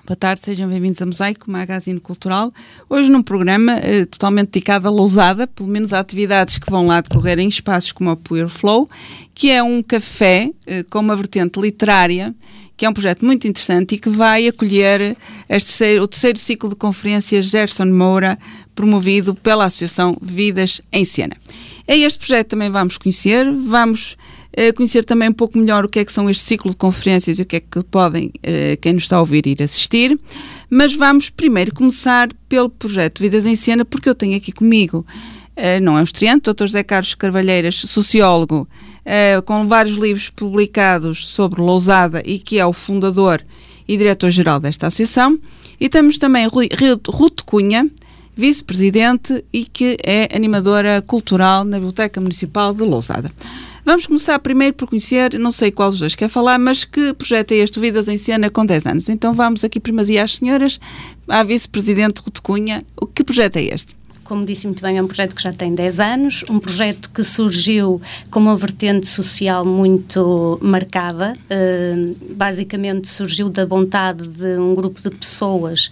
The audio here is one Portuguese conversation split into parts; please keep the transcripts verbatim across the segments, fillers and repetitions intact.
Boa tarde, sejam bem-vindos a Mosaico, magazine cultural. Hoje num programa eh, totalmente dedicado à Lousada, pelo menos a atividades que vão lá decorrer em espaços como o Pure Flow, que é um café eh, com uma vertente literária, que é um projeto muito interessante e que vai acolher este terceiro, o terceiro ciclo de conferências Gerson Moura, promovido pela Associação Vidas em Cena. É este projeto também vamos conhecer, vamos uh, conhecer também um pouco melhor o que é que são este ciclo de conferências e o que é que podem, uh, quem nos está a ouvir, ir assistir, mas vamos primeiro começar pelo projeto Vidas em Cena, porque eu tenho aqui comigo, uh, não é um estreante, doutor José Carlos Carvalheiras, sociólogo, uh, com vários livros publicados sobre Lousada e que é o fundador e diretor-geral desta associação, e temos também Ruth Cunha, vice-presidente e que é animadora cultural na Biblioteca Municipal de Lousada. Vamos começar primeiro por conhecer, não sei qual dos dois quer falar, mas que projeto é este, Vidas em Cena, com dez anos. Então vamos aqui primazia às senhoras, à vice-presidente Ruth Cunha. O que projeto é este? Como disse muito bem, é um projeto que já tem dez anos, um projeto que surgiu com uma vertente social muito marcada. Uh, basicamente surgiu da vontade de um grupo de pessoas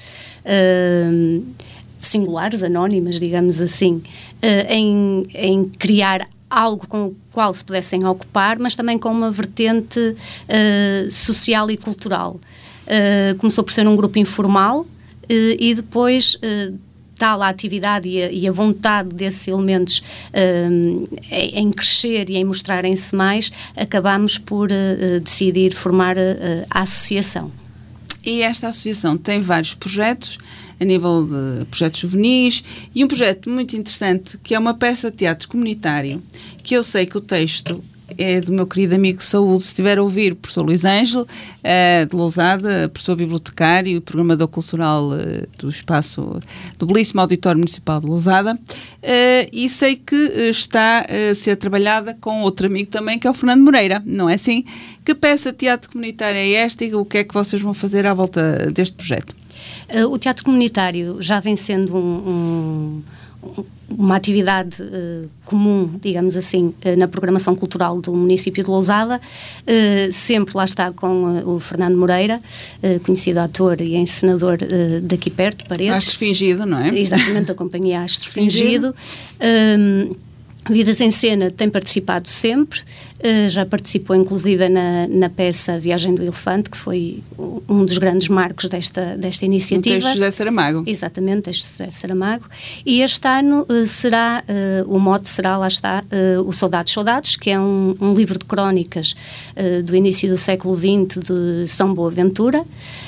uh, singulares, anónimas, digamos assim, uh, em, em criar algo com o qual se pudessem ocupar, mas também com uma vertente uh, social e cultural. Uh, começou por ser um grupo informal uh, e depois... Uh, tal a atividade e a, e a vontade desses elementos uh, em crescer e em mostrarem-se mais, acabamos por uh, decidir formar uh, a associação. E esta associação tem vários projetos, a nível de projetos juvenis, e um projeto muito interessante, que é uma peça de teatro comunitário, que eu sei que o texto é do meu querido amigo Saúde, se estiver a ouvir, o professor Luís Ângelo, uh, de Lousada, professor bibliotecário e programador cultural uh, do espaço, do belíssimo Auditório Municipal de Lousada, uh, e sei que uh, está uh, a ser trabalhada com outro amigo também, que é o Fernando Moreira, não é assim? Que peça de teatro comunitário é esta e o que é que vocês vão fazer à volta deste projeto? Uh, o teatro comunitário já vem sendo um... um uma atividade uh, comum, digamos assim, uh, na programação cultural do município de Lousada, uh, sempre lá está com uh, o Fernando Moreira, uh, conhecido ator e encenador uh, daqui perto, Paredes. Astro Fingido, não é? Exatamente, da companhia Astro Fingido. Um, Vidas em Cena tem participado sempre, uh, já participou inclusive na, na peça Viagem do Elefante, que foi um dos grandes marcos desta, desta iniciativa. O texto de José Saramago. Exatamente, texto de José Saramago. E este ano uh, será, uh, o mote será, lá está, uh, o Saudades Saudades, que é um, um livro de crónicas uh, do início do século vinte de São Boaventura.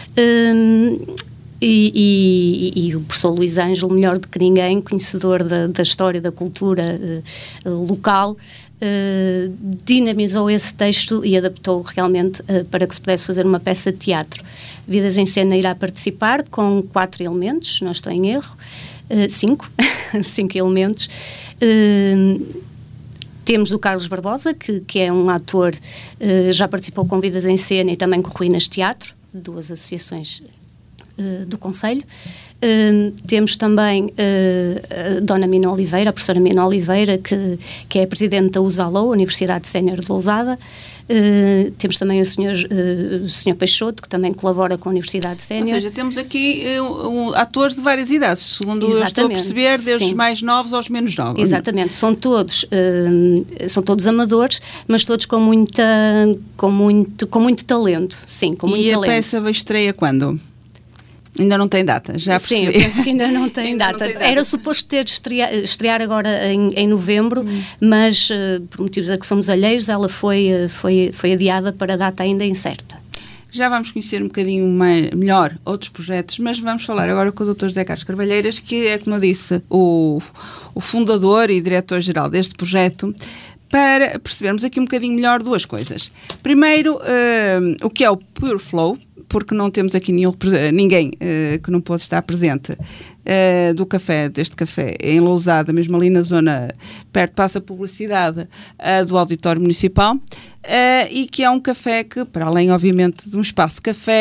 Um, E, e, e o professor Luís Ângelo, melhor do que ninguém, conhecedor da, da história, da cultura uh, local, uh, dinamizou esse texto e adaptou realmente uh, para que se pudesse fazer uma peça de teatro. Vidas em Cena irá participar com quatro elementos, não estou em erro, uh, cinco, cinco elementos. Uh, Temos o Carlos Barbosa, que, que é um ator, uh, já participou com Vidas em Cena e também com Ruínas Teatro, duas associações do Conselho. Uh, temos também uh, a Dona Mina Oliveira, a professora Mina Oliveira, que, que é a presidente da U S A L O, Universidade Sénior de Lousada. Uh, temos também o senhor, uh, o senhor Peixoto, que também colabora com a Universidade Sénior. Ou seja, temos aqui uh, um, atores de várias idades, segundo eu estou a perceber, desde sim. os mais novos aos menos novos. Exatamente, são todos, uh, são todos amadores, mas todos com, muita, com, muito, com muito talento. Sim, com muito e talento. A peça vai estreia quando? Ainda não tem data, já percebi. Sim, eu penso que ainda não tem, ainda data. Não tem data. Era suposto ter de estrear, estrear agora em, em novembro, hum. mas uh, por motivos a que somos alheios, ela foi, uh, foi, foi adiada para a data ainda incerta. Já vamos conhecer um bocadinho mais, melhor outros projetos, mas vamos falar agora com o doutor José Carlos Carvalheiras, que é, como eu disse, o, o fundador e diretor-geral deste projeto, para percebermos aqui um bocadinho melhor duas coisas. Primeiro, uh, o que é o Pure Flow, porque não temos aqui nenhum, ninguém uh, que não pode estar presente uh, do café, deste café em Lousada, mesmo ali na zona, perto, passa a publicidade uh, do Auditório Municipal, uh, e que é um café que, para além, obviamente, de um espaço café,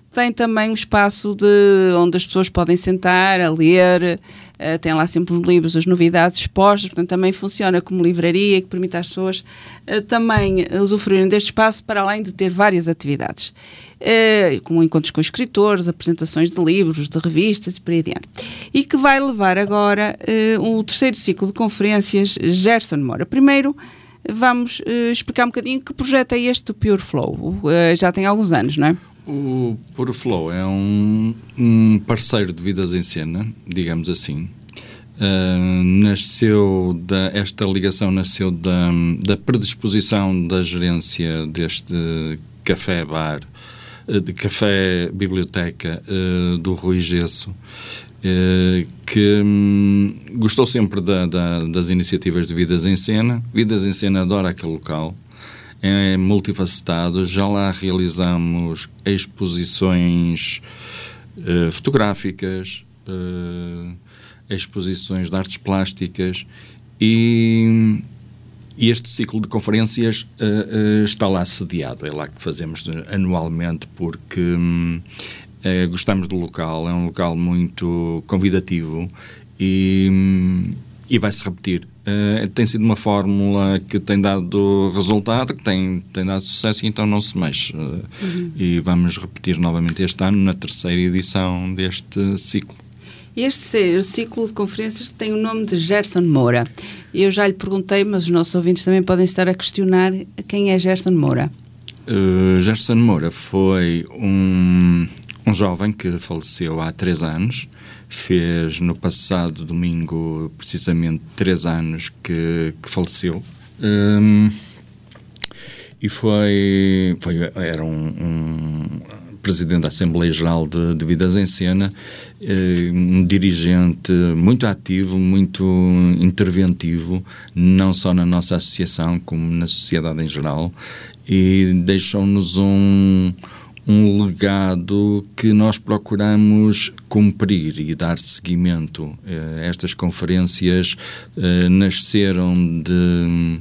tem também um espaço de, onde as pessoas podem sentar a ler, uh, tem lá sempre os livros, as novidades expostas, portanto também funciona como livraria que permite às pessoas uh, também usufruírem deste espaço para além de ter várias atividades, uh, como encontros com escritores, apresentações de livros, de revistas e por aí adiante. E que vai levar agora uh, o terceiro ciclo de conferências Gerson Moura. Primeiro, vamos uh, explicar um bocadinho que projeto é este do Pure Flow. Uh, já tem alguns anos, não é? O Pure Flow é um, um parceiro de Vidas em Cena, digamos assim. Uh, nasceu da, esta ligação nasceu da, da predisposição da gerência deste café-bar, de café-biblioteca uh, do Rui Gesso, uh, que um, gostou sempre da, da, das iniciativas de Vidas em Cena. Vidas em Cena adora aquele local. É multifacetado, já lá realizamos exposições uh, fotográficas, uh, exposições de artes plásticas e, e este ciclo de conferências uh, uh, está lá sediado, é lá que fazemos anualmente porque um, uh, gostamos do local, é um local muito convidativo e, um, e vai-se repetir. Uh, tem sido uma fórmula que tem dado resultado, que tem, tem dado sucesso e então não se mexe. Uh, uhum. E vamos repetir novamente este ano na terceira edição deste ciclo. Este ciclo de conferências tem o nome de Gerson Moura. Eu já lhe perguntei, mas os nossos ouvintes também podem estar a questionar quem é Gerson Moura. Uh, Gerson Moura foi um, um jovem que faleceu há três anos. Fez no passado domingo precisamente três anos que, que faleceu. Um, e foi, foi era um, um presidente da Assembleia Geral de, de Vidas em Cena, um dirigente muito ativo, muito interventivo, não só na nossa associação como na sociedade em geral, e deixou-nos um um legado que nós procuramos cumprir e dar seguimento. Estas conferências eh, nasceram de,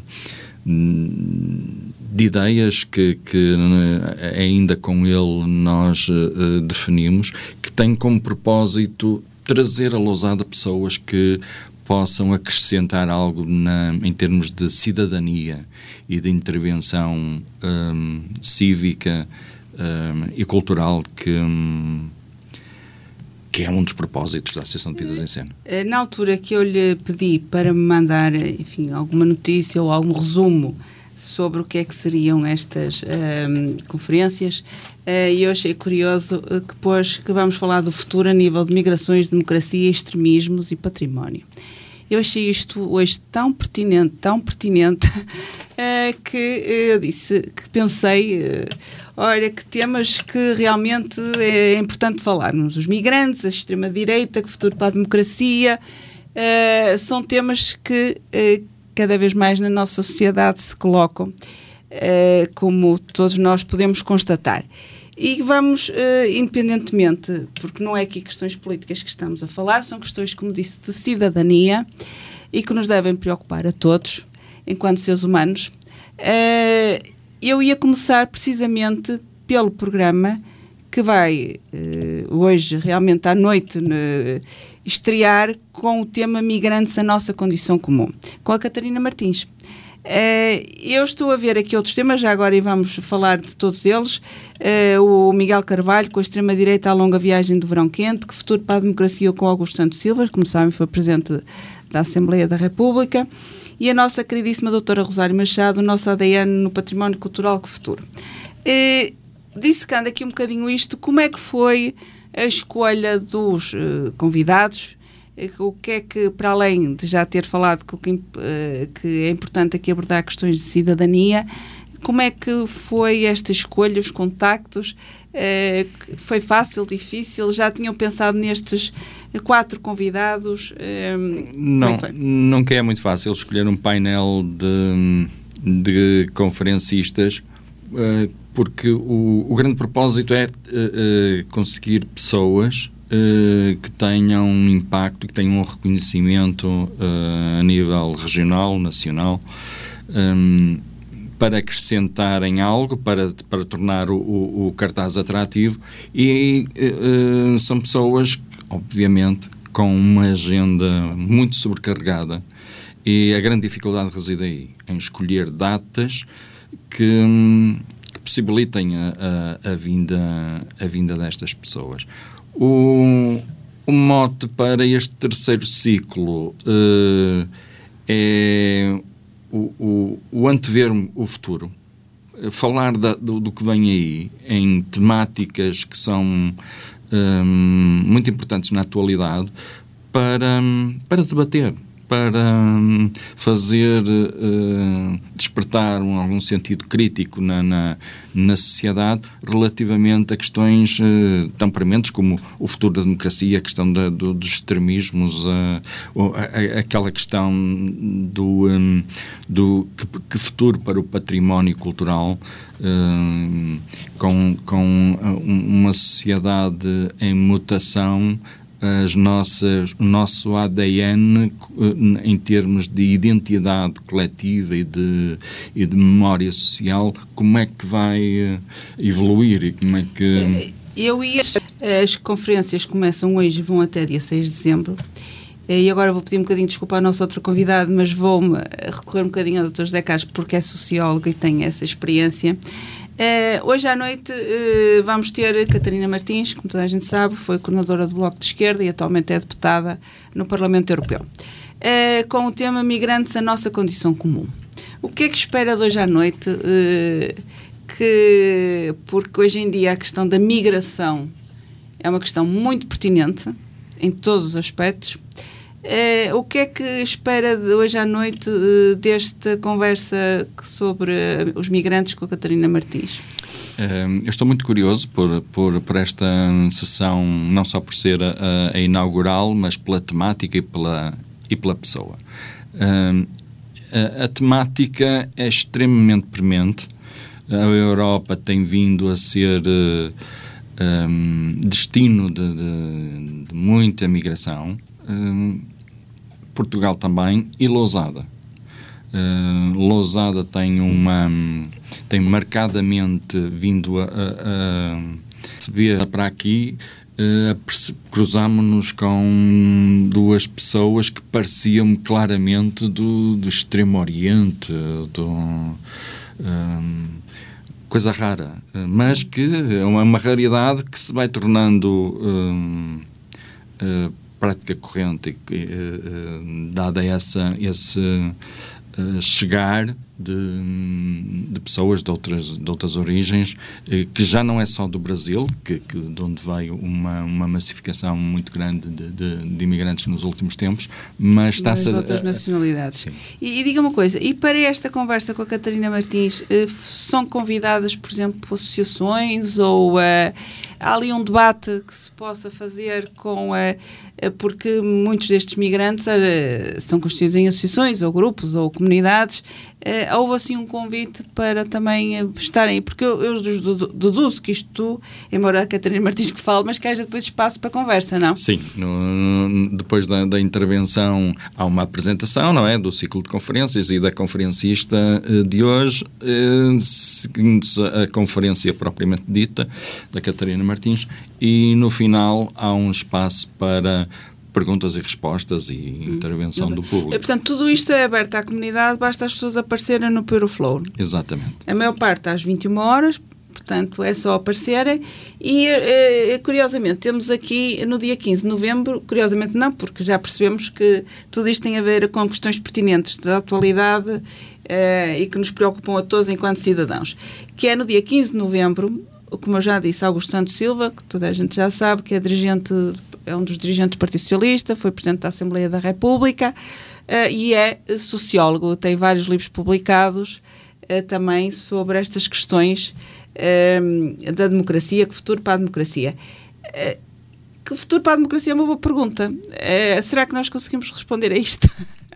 de ideias que, que ainda com ele nós eh, definimos, que têm como propósito trazer a Lousada pessoas que possam acrescentar algo na, em termos de cidadania e de intervenção um, cívica Um, e cultural que, um, que é um dos propósitos da Associação de Vidas em Cena. Na altura que eu lhe pedi para me mandar, enfim, alguma notícia ou algum resumo sobre o que é que seriam estas um, conferências, uh, eu achei curioso uh, que depois que vamos falar do futuro a nível de migrações, democracia, extremismos e património. Eu achei isto hoje tão pertinente, tão pertinente, uh, que eu disse, que pensei, uh, olha, que temas que realmente é importante falarmos. Os migrantes, a extrema-direita, que futuro para a democracia, uh, são temas que uh, cada vez mais na nossa sociedade se colocam, uh, como todos nós podemos constatar. E vamos, uh, independentemente, porque não é aqui questões políticas que estamos a falar, são questões, como disse, de cidadania e que nos devem preocupar a todos, enquanto seres humanos. Uh, eu ia começar precisamente pelo programa que vai, uh, hoje, realmente à noite, uh, estrear com o tema Migrantes, a Nossa Condição Comum, com a Catarina Martins. Uh, eu estou a ver aqui outros temas, já agora e vamos falar de todos eles. Uh, o Miguel Carvalho, com a extrema-direita, a longa viagem do verão quente, que futuro para a democracia, com Augusto Santos Silva, como sabem, foi presidente da Assembleia da República, e a nossa queridíssima doutora Rosário Machado, o nosso A D N no património cultural, que futuro. Uh, dissecando aqui um bocadinho isto, como é que foi a escolha dos uh, convidados? O que é que, para além de já ter falado que, que é importante aqui abordar questões de cidadania, como é que foi esta escolha, os contactos? Foi fácil, difícil? Já tinham pensado nestes quatro convidados? Não, nunca é muito fácil escolher um painel de, de conferencistas, porque o, o grande propósito é conseguir pessoas Uh, que tenham um impacto, que tenham um reconhecimento uh, a nível regional, nacional, um, para acrescentar em algo, para, para tornar o, o, o cartaz atrativo, e uh, são pessoas, obviamente, com uma agenda muito sobrecarregada, e a grande dificuldade reside aí, em escolher datas que, que possibilitem a, a, a, vinda, a vinda destas pessoas. O, o mote para este terceiro ciclo uh, é o, o, o antever o futuro, falar da, do, do que vem aí, em temáticas que são Um, muito importantes na atualidade, para, para debater, para um, fazer uh, despertar um, algum sentido crítico na, na, na sociedade relativamente a questões uh, tão prementes como o futuro da democracia, a questão da, do, dos extremismos, uh, a, a, aquela questão do, um, do que, que futuro para o património cultural, uh, com, com uma sociedade em mutação. As nossas, o nosso A D N em termos de identidade coletiva e de, e de memória social, como é que vai evoluir e como é que... Eu e as, as conferências começam hoje e vão até dia seis de dezembro, e agora vou pedir um bocadinho de desculpa ao nosso outro convidado, mas vou-me recorrer um bocadinho ao doutor José Carlos, porque é sociólogo e tem essa experiência. Uh, hoje à noite uh, vamos ter Catarina Martins, como toda a gente sabe, foi coordenadora do Bloco de Esquerda e atualmente é deputada no Parlamento Europeu, uh, com o tema Migrantes, a nossa condição comum. O que é que espera de hoje à noite? Uh, que, porque hoje em dia a questão da migração é uma questão muito pertinente em todos os aspectos. Uh, o que é que espera de hoje à noite uh, desta conversa sobre uh, os migrantes com a Catarina Martins? Uh, eu estou muito curioso por, por, por esta sessão, não só por ser a, a inaugural, mas pela temática e pela, e pela pessoa. Uh, a, a temática é extremamente premente. A Europa tem vindo a ser uh, um, destino de, de, de muita migração. Uh, Portugal também, e Lousada. Uh, Lousada tem uma tem marcadamente vindo a, a, a receber para aqui. Uh, cruzámos-nos com duas pessoas que pareciam claramente do, do Extremo Oriente, do, uh, coisa rara, uh, mas que é uma, uma raridade que se vai tornando uh, uh, prática corrente, uh, uh, dada essa, esse uh, chegar de, de pessoas de outras, de outras origens, uh, que já não é só do Brasil, que, que, de onde veio uma, uma massificação muito grande de, de, de imigrantes nos últimos tempos, mas está-se... Mas outras nacionalidades. Sim. E, e diga uma coisa, e para esta conversa com a Catarina Martins, uh, são convidadas, por exemplo, associações ou... Uh, há ali um debate que se possa fazer com a... porque muitos destes migrantes uh, são constituídos em associações ou grupos ou comunidades. Uh, houve assim um convite para também uh, estarem, porque eu, eu deduzo que isto, embora a Catarina Martins que fale, mas que haja depois espaço para conversa, não? Sim, no, no, depois da, da intervenção há uma apresentação, não é, do ciclo de conferências e da conferencista uh, de hoje, uh, seguindo-se a conferência propriamente dita da Catarina Martins, e no final há um espaço para perguntas e respostas e intervenção do público. E, portanto, tudo isto é aberto à comunidade, basta as pessoas aparecerem no Euroflow. Exatamente. A maior parte às vinte e uma horas, portanto, é só aparecerem. E, eh, curiosamente, temos aqui no dia quinze de novembro, curiosamente não, porque já percebemos que tudo isto tem a ver com questões pertinentes da atualidade eh, e que nos preocupam a todos enquanto cidadãos, que é no dia quinze de novembro, como eu já disse, Augusto Santos Silva, que toda a gente já sabe que é dirigente, é um dos dirigentes do Partido Socialista, foi Presidente da Assembleia da República uh, e é sociólogo, tem vários livros publicados uh, também sobre estas questões uh, da democracia, que futuro para a democracia. Uh, que futuro para a democracia é uma boa pergunta. Uh, será que nós conseguimos responder a isto?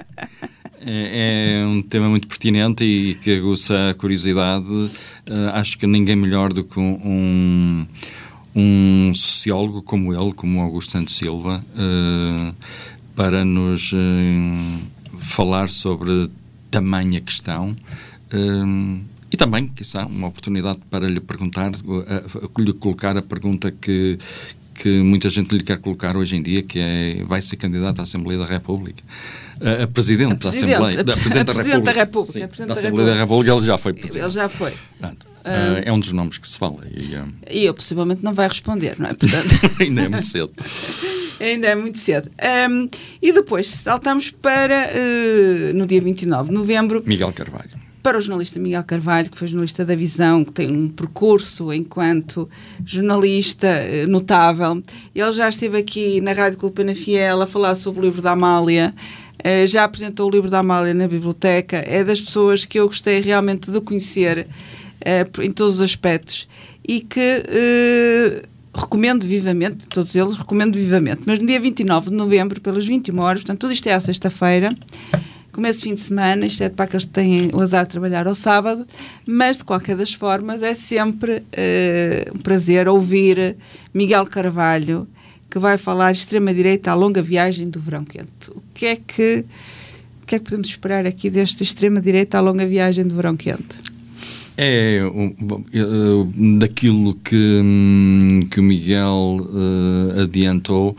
É, é um tema muito pertinente e que aguça a curiosidade. Uh, acho que ninguém melhor do que um, um sociólogo como ele, como Augusto Santos Silva, uh, para nos uh, falar sobre tamanha questão. Um, e também, quiçá, uma oportunidade para lhe perguntar, a, a, lhe colocar a pergunta que, que muita gente lhe quer colocar hoje em dia, que é: vai ser candidato à Assembleia da República? A, a Presidente, a presidente da Assembleia. A, a Presidente da República. Da, República, Sim, a presidente da Assembleia da República ele já foi Presidente. Ele já foi. Pronto. Uh, é um dos nomes que se fala. E, uh... e eu possivelmente não vai responder, não é? Portanto... Ainda é muito cedo. Ainda é muito cedo. Um, e depois saltamos para, uh, no dia vinte e nove de novembro... Miguel Carvalho. Para o jornalista Miguel Carvalho, que foi jornalista da Visão, que tem um percurso enquanto jornalista uh, notável. Ele já esteve aqui na Rádio Clube Pena Fiel a falar sobre o livro da Amália. Uh, já apresentou o livro da Amália na biblioteca. É das pessoas que eu gostei realmente de conhecer uh, em todos os aspectos. E que... Uh, recomendo vivamente, todos eles recomendo vivamente, mas no dia vinte e nove de novembro, pelas vinte e uma horas, portanto, tudo isto é à sexta-feira, começo de fim de semana, isto é para aqueles que têm o azar de trabalhar ao sábado, mas de qualquer das formas é sempre uh, um prazer ouvir Miguel Carvalho, que vai falar extrema-direita à longa viagem do verão quente. O que é que, o que é que podemos esperar aqui desta extrema-direita à longa viagem do verão quente? É uh, daquilo que, que o Miguel uh, adiantou,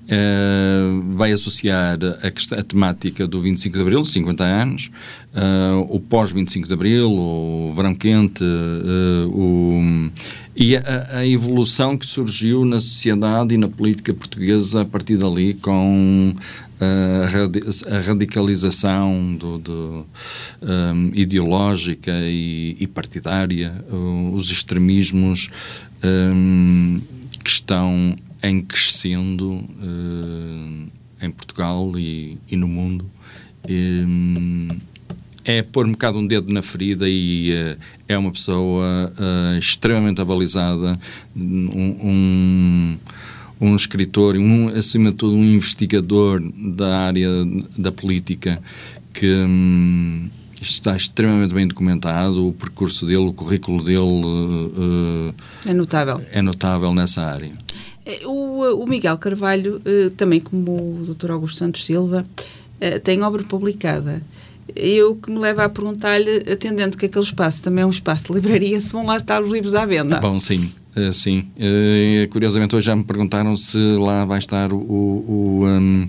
uh, vai associar a, questão, a temática do vinte e cinco de Abril, cinquenta anos, uh, o pós-vinte e cinco de Abril, o verão quente, uh, o, e a, a evolução que surgiu na sociedade e na política portuguesa a partir dali, com a radicalização do, do, um, ideológica e, e partidária, uh, os extremismos um, que estão em crescendo uh, em Portugal e, e no mundo. Um, é pôr um bocado um dedo na ferida e uh, é uma pessoa uh, extremamente avalizada, um... um um escritor, um, acima de tudo um investigador da área da política que hum, está extremamente bem documentado. O percurso dele, o currículo dele uh, é notável. É notável nessa área. O, o Miguel Carvalho, uh, também como o doutor Augusto Santos Silva, uh, tem obra publicada. Eu que me leva a perguntar-lhe, atendendo que aquele espaço também é um espaço de livraria, se vão lá estar os livros à venda. Bom, sim. Uh, sim. Uh, curiosamente, hoje já me perguntaram se lá vai estar o, o, um,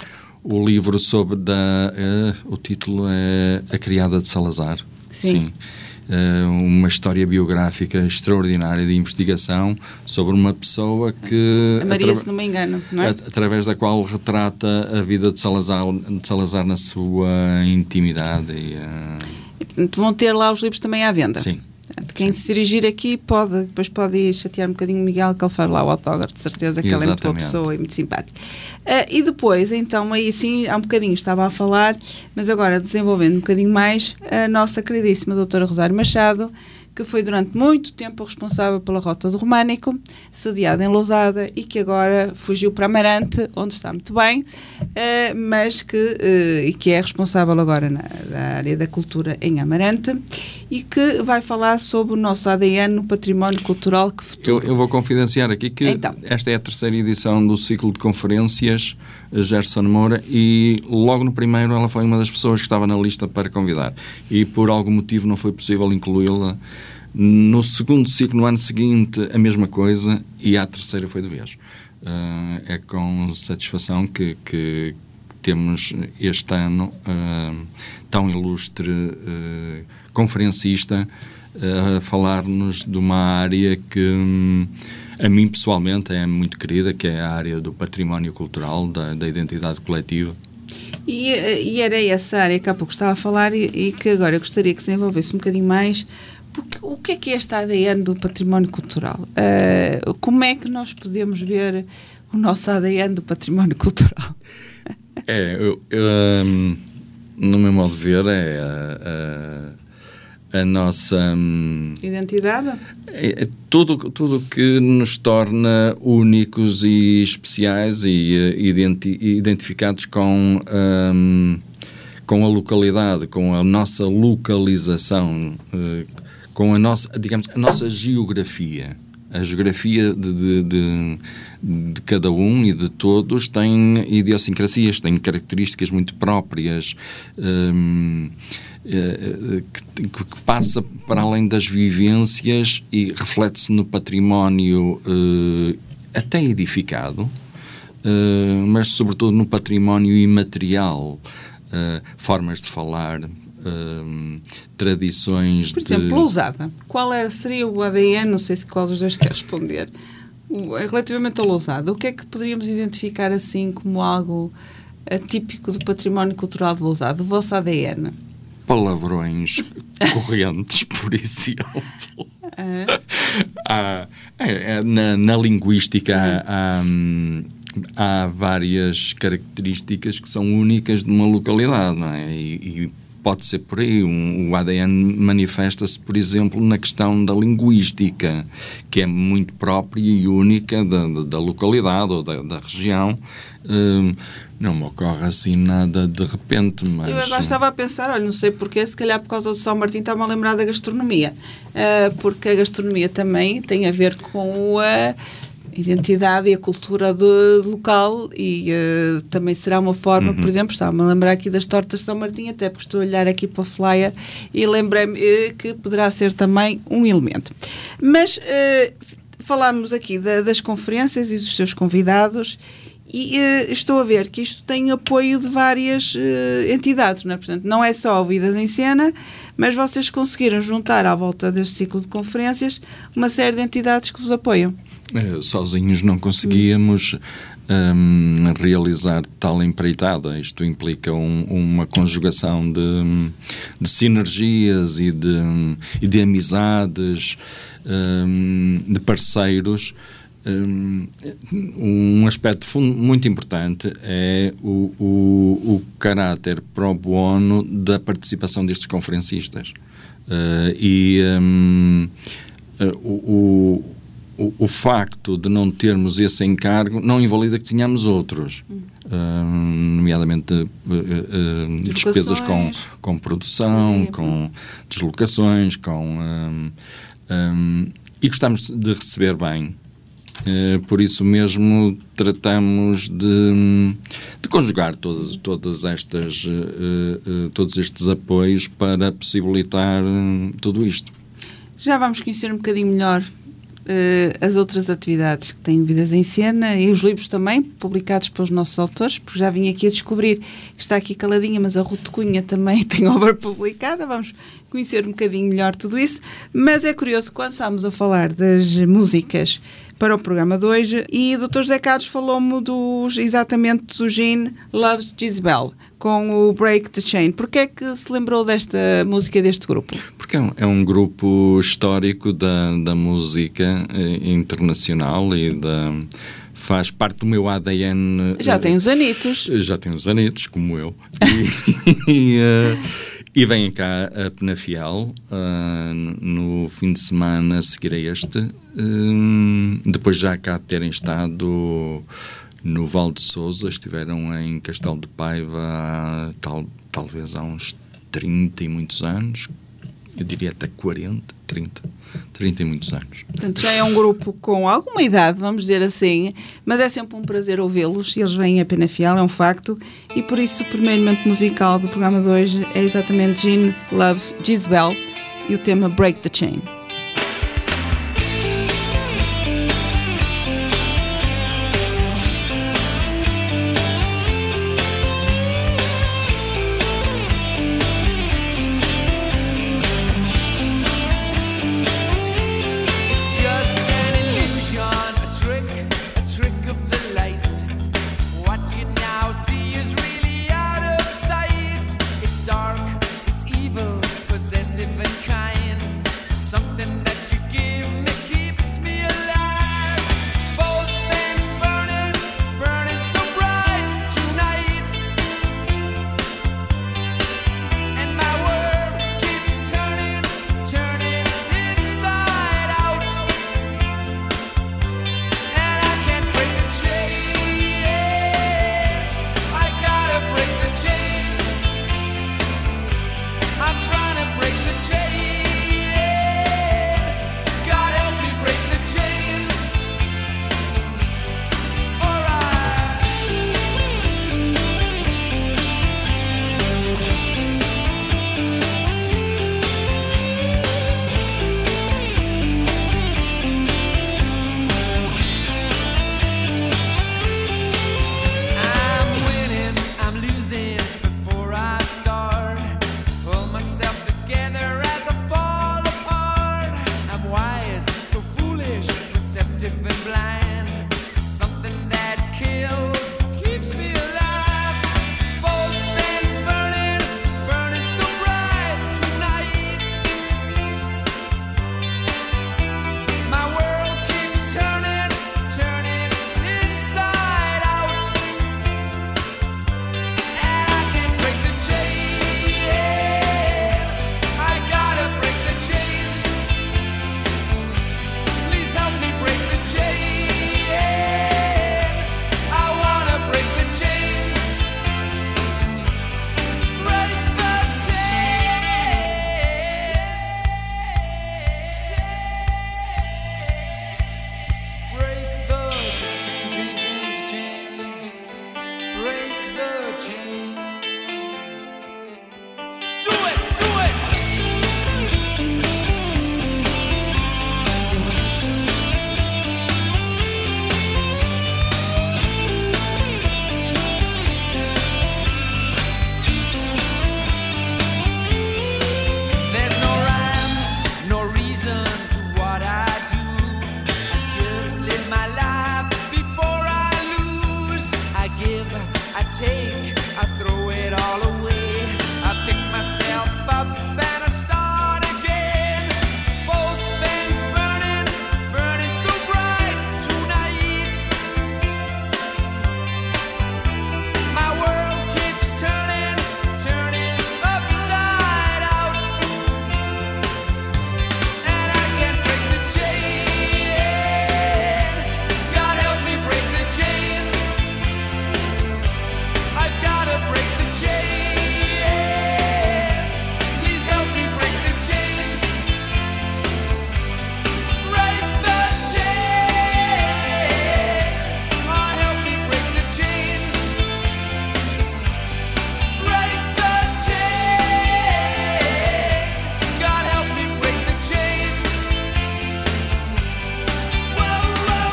o livro sobre da... Uh, o título é A Criada de Salazar. Sim. Sim. Uh, uma história biográfica extraordinária de investigação sobre uma pessoa que... A Maria, atra- se não me engano, não é? Através da qual retrata a vida de Salazar, de Salazar na sua intimidade. E, uh... vão ter lá os livros também à venda. Sim. Quem se dirigir aqui pode, depois pode ir chatear um bocadinho o Miguel, que ele faz lá o autógrafo, de certeza que Exatamente. Ele é muito boa pessoa e muito simpático. Uh, e depois, então, aí sim, há um bocadinho estava a falar, mas agora desenvolvendo um bocadinho mais, a nossa queridíssima doutora Rosário Machado, que foi durante muito tempo responsável pela Rota do Românico, sediada em Lousada, e que agora fugiu para Amarante, onde está muito bem, uh, mas que, uh, e que é responsável agora na, na área da cultura em Amarante, e que vai falar sobre o nosso A D N no património cultural que futuro. Eu, eu vou confidenciar aqui que então. Esta é a terceira edição do ciclo de conferências Gerson Moura, e logo no primeiro ela foi uma das pessoas que estava na lista para convidar, e por algum motivo não foi possível incluí-la. No segundo ciclo, no ano seguinte, a mesma coisa, e à terceira foi de vez. Uh, é com satisfação que, que temos este ano uh, tão ilustre uh, conferencista uh, a falar-nos de uma área que um, a mim pessoalmente é muito querida, que é a área do património cultural, da, da identidade coletiva. E, e era essa área que há pouco estava a falar e, e que agora eu gostaria que desenvolvesse um bocadinho mais. Porque, o que é que é este A D N do património cultural? Uh, como é que nós podemos ver o nosso A D N do património cultural? É, eu, eu, um, no meu modo de ver, é a, a, a nossa... Um, identidade? É, é tudo, tudo que nos torna únicos e especiais e uh, identi- identificados com... Um, com a localidade, com a nossa localização, uh, com a nossa, digamos, a nossa geografia, a geografia de, de, de, de cada um e de todos tem idiosincrasias, tem características muito próprias, hum, que, que passa para além das vivências e reflete-se no património uh, até edificado, uh, mas sobretudo no património imaterial, uh, formas de falar, uh, tradições. Por exemplo, de... Lousada. Qual era, seria o A D N? Não sei se qual dos dois quer responder. Relativamente ao Lousada, o que é que poderíamos identificar assim como algo atípico do património cultural de Lousada, o vosso A D N? Palavrões correntes, por exemplo. Ah. há, é, é, na, na linguística há, há, há várias características que são únicas de uma localidade, não é? E, e pode ser por aí. Um, o A D N manifesta-se, por exemplo, na questão da linguística, que é muito própria e única da, da, da localidade ou da, da região. Um, não me ocorre assim nada de repente, mas... Eu agora estava a pensar, olha, não sei porquê, se calhar por causa do São Martim estava a lembrar da gastronomia, uh, porque a gastronomia também tem a ver com a identidade e a cultura do local e uh, também será uma forma, uhum. Por exemplo, estava-me a lembrar aqui das tortas de São Martim, até porque estou a olhar aqui para o flyer e lembrei-me uh, que poderá ser também um elemento. Mas uh, falámos aqui da, das conferências e dos seus convidados. E uh, estou a ver que isto tem apoio de várias uh, entidades, não é? Portanto, não é só o Vidas em Cena, mas vocês conseguiram juntar à volta deste ciclo de conferências uma série de entidades que vos apoiam. É, sozinhos não conseguíamos um, realizar tal empreitada. Isto implica um, uma conjugação de, de sinergias e de, e de amizades, um, de parceiros. Um aspecto muito importante é o, o, o caráter pro bono da participação destes conferencistas. Uh, e um, uh, o, o, o facto de não termos esse encargo não invalida que tenhamos outros, uh, nomeadamente uh, uh, despesas com, com produção, é, com deslocações, com, um, um, e gostamos de receber bem. Uh, por isso mesmo tratamos de, de conjugar todas, todas estas, uh, uh, todos estes apoios para possibilitar uh, tudo isto. Já vamos conhecer um bocadinho melhor uh, as outras atividades que têm Vidas em Cena e os livros também, publicados pelos nossos autores, porque já vim aqui a descobrir que está aqui caladinha, mas a Ruth Cunha também tem obra publicada. Vamos conhecer um bocadinho melhor tudo isso, mas é curioso, quando estamos a falar das músicas para o programa de hoje, e o doutor José Carlos falou-me dos, exatamente do Gene Loves Gisbel, com o Break the Chain. Porquê é que se lembrou desta música, deste grupo? Porque é um, é um grupo histórico da, da música eh, internacional e da... faz parte do meu A D N. Já tem uns anitos. Já tem uns anitos, como eu. E, e, uh, e vem cá a Penafiel uh, no fim de semana a seguir a este. Uh, depois já cá terem estado no Val de Sousa, estiveram em Castelo de Paiva tal, talvez há uns trinta e muitos anos. Eu diria até quarenta, trinta, trinta e muitos anos. Portanto, já é um grupo com alguma idade, vamos dizer assim, mas é sempre um prazer ouvi-los. Eles vêm a Penafiel, é um facto, e por isso o primeiro momento musical do programa de hoje é exatamente Gene Loves Gisbel e o tema Break the Chain. Possessive and kind, some take, I throw it all away. I pick myself up and I start again. Both things burning, burning so bright tonight. My world keeps turning, turning upside out. And I can't break the chain. God help me break the chain. I've gotta break the chain. Please help me break the chain. Break the chain. Oh, help me break the chain. Break the chain. God help me break the chain. Whoa, whoa,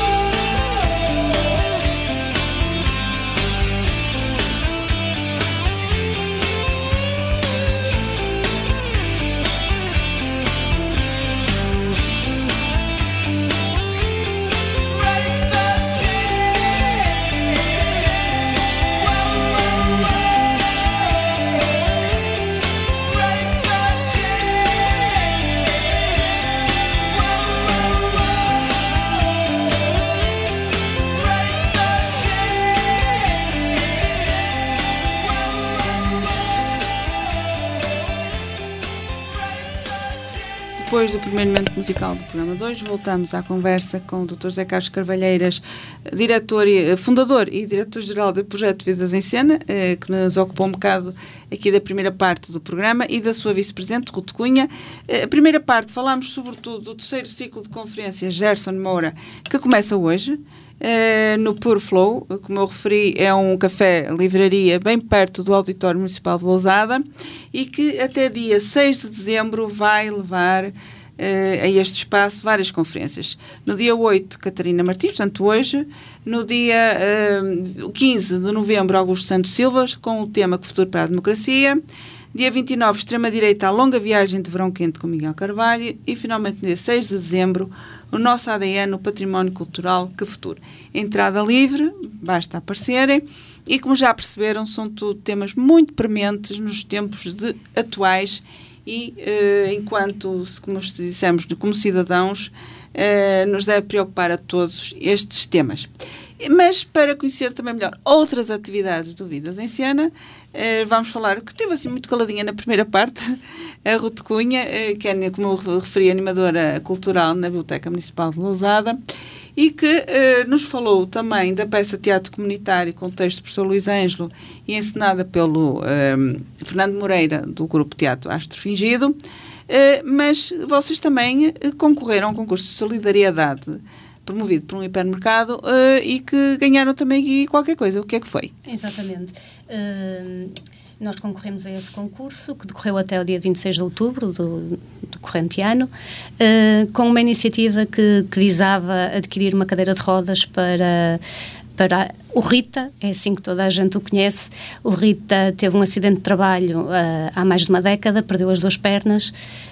break the chain. Whoa, whoa, break the chain. Whoa, whoa, break the chain. Depois do primeiro momento musical do programa de hoje, voltamos à conversa com o doutor José Carlos Carvalheiras, diretor e, fundador e diretor-geral do projeto Vidas em Cena, eh, que nos ocupou um bocado aqui da primeira parte do programa, e da sua vice-presidente, Ruth Cunha. Eh, a primeira parte falámos sobretudo do terceiro ciclo de conferências Gerson Moura, que começa hoje, eh, no Pure Flow. Como eu referi, é um café-livraria bem perto do Auditório Municipal de Lousada e que até dia seis de dezembro vai levar Uh, a este espaço várias conferências. No dia oito, Catarina Martins, portanto hoje. No dia uh, quinze de novembro, Augusto Santos Silva, com o tema Que Futuro para a Democracia. Dia vinte e nove, Extrema-Direita, a longa viagem de verão quente com Miguel Carvalho. E finalmente no dia seis de dezembro, o nosso A D N, o património cultural, Que Futuro. Entrada livre, basta aparecerem. E como já perceberam, são tudo temas muito prementes nos tempos de, atuais. E, eh, enquanto, como dissemos, como cidadãos, eh, nos deve preocupar a todos estes temas. Mas, para conhecer também melhor outras atividades do Vidas em Cena, eh, vamos falar, que teve assim muito caladinha na primeira parte, a Ruth Cunha, eh, que é, como eu referi, animadora cultural na Biblioteca Municipal de Lousada, e que eh, nos falou também da peça Teatro Comunitário, com texto do professor Luís Ângelo e encenada pelo eh, Fernando Moreira, do grupo Teatro Astro Fingido. Eh, mas vocês também eh, concorreram a um concurso de solidariedade promovido por um hipermercado uh, e que ganharam também aqui qualquer coisa. O que é que foi? Exatamente. Uh, nós concorremos a esse concurso, que decorreu até o dia vinte e seis de outubro do, do corrente ano, uh, com uma iniciativa que, que visava adquirir uma cadeira de rodas para... para o Rita, é assim que toda a gente o conhece. O Rita teve um acidente de trabalho uh, há mais de uma década, perdeu as duas pernas,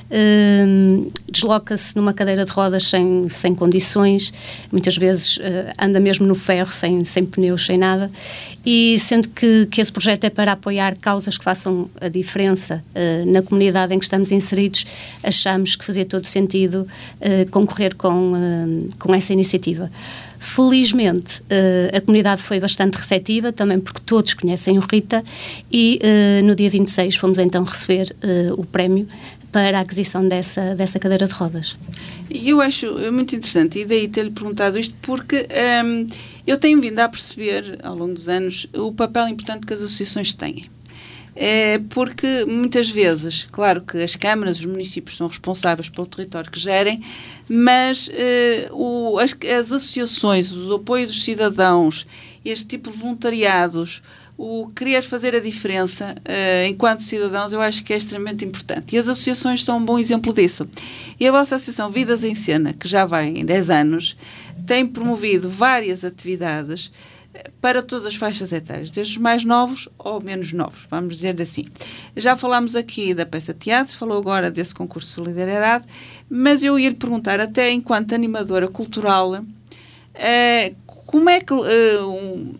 uh, desloca-se numa cadeira de rodas sem, sem condições, muitas vezes uh, anda mesmo no ferro, sem, sem pneus, sem nada, e sendo que, que esse projeto é para apoiar causas que façam a diferença uh, na comunidade em que estamos inseridos, achamos que fazia todo sentido uh, concorrer com, uh, com essa iniciativa. Felizmente, uh, a comunidade foi bastante receptiva, também porque todos conhecem o Rita, e uh, no dia vinte e seis fomos então receber uh, o prémio para a aquisição dessa, dessa cadeira de rodas. E eu acho muito interessante, e daí ter-lhe perguntado isto, porque um, eu tenho vindo a perceber, ao longo dos anos, o papel importante que as associações têm. É porque muitas vezes, claro que as câmaras, os municípios são responsáveis pelo território que gerem, mas eh, o, as, as associações, o apoio dos cidadãos, este tipo de voluntariados, o querer fazer a diferença eh, enquanto cidadãos, eu acho que é extremamente importante. E as associações são um bom exemplo disso. E a vossa associação Vidas em Cena, que já vai em dez anos, tem promovido várias atividades para todas as faixas etárias, desde os mais novos ou menos novos, vamos dizer assim. Já falámos aqui da peça de teatro, falou agora desse concurso de solidariedade, mas eu ia lhe perguntar, até enquanto animadora cultural, eh, como é que, eh, um,